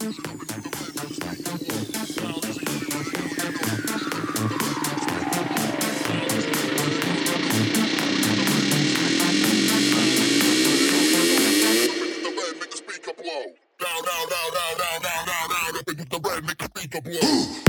Down, down, down, down, down, down, down, down, up into the red, make the speaker blow.